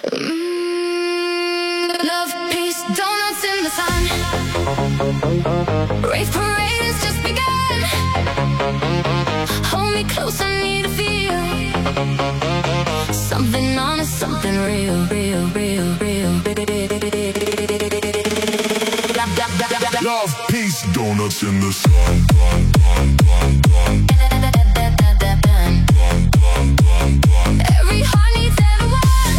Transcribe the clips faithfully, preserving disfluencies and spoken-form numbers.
Mm, love, peace, donuts in the sun. Rave parade has just begun. Hold me close, I need to feel something honest, something real, real, real, real. Love, peace, donuts in the sun. Every heart needs everyone.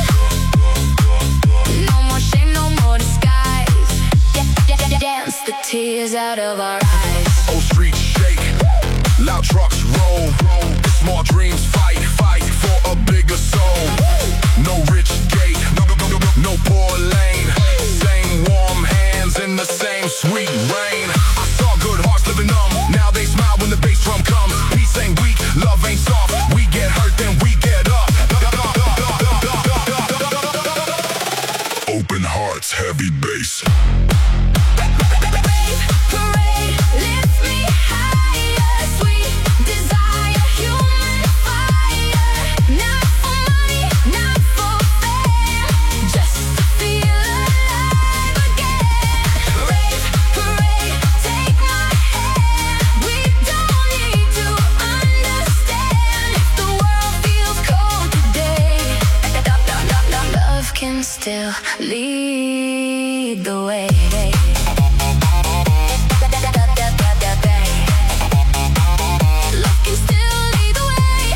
No more shame, no more disguise. Dance the tears out of our eyes. Old streets shake, loud trucks roll. Small dreams fight, fight for a bigger soul. No rich gate, no, no, no, no, no poor lane. Same warm hands in the same sweet rain. I saw good hearts living numb. Now they smile when the bass drum comes. Peace ain't weak, love ain't soft. We get hurt, then we get up. Open hearts, heavy bass. Parade lifts me higher. Sweet desire, human fire. Not for money, not for fame, just to feel alive again. Rave parade, take my hand. We don't need to understand if the world feels cold today. Love can still lead the way. Love can still lead the way.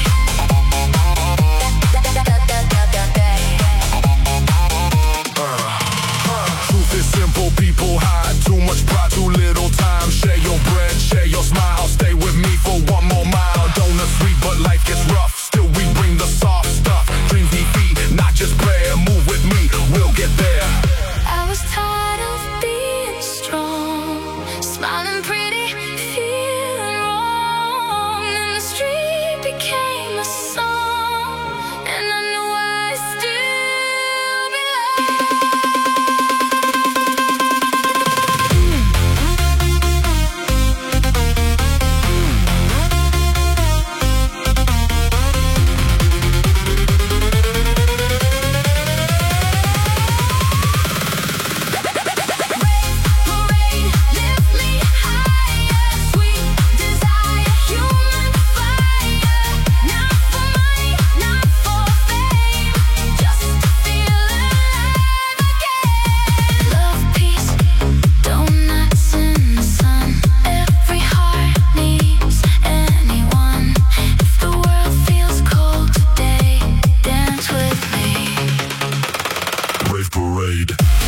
Truth is simple, people hide too much pride, too little time. Share your bread, share your smile. Stay with me for one more mile. Donuts sweet, but life gets rough. Still we bring the soft stuff. Dreams need feet, not just prayer. Move with me, we'll get there. I was tired of being strong, smiling pretty, feeling wrong. And the street became a song, and I knew I still parade, lift me higher. Sweet desire, human fire. Not for money, not for fame, just to feel alive again. Love, peace, donuts in the sun. Every heart needs anyone. If the world feels cold today, dance with me. Rave parade.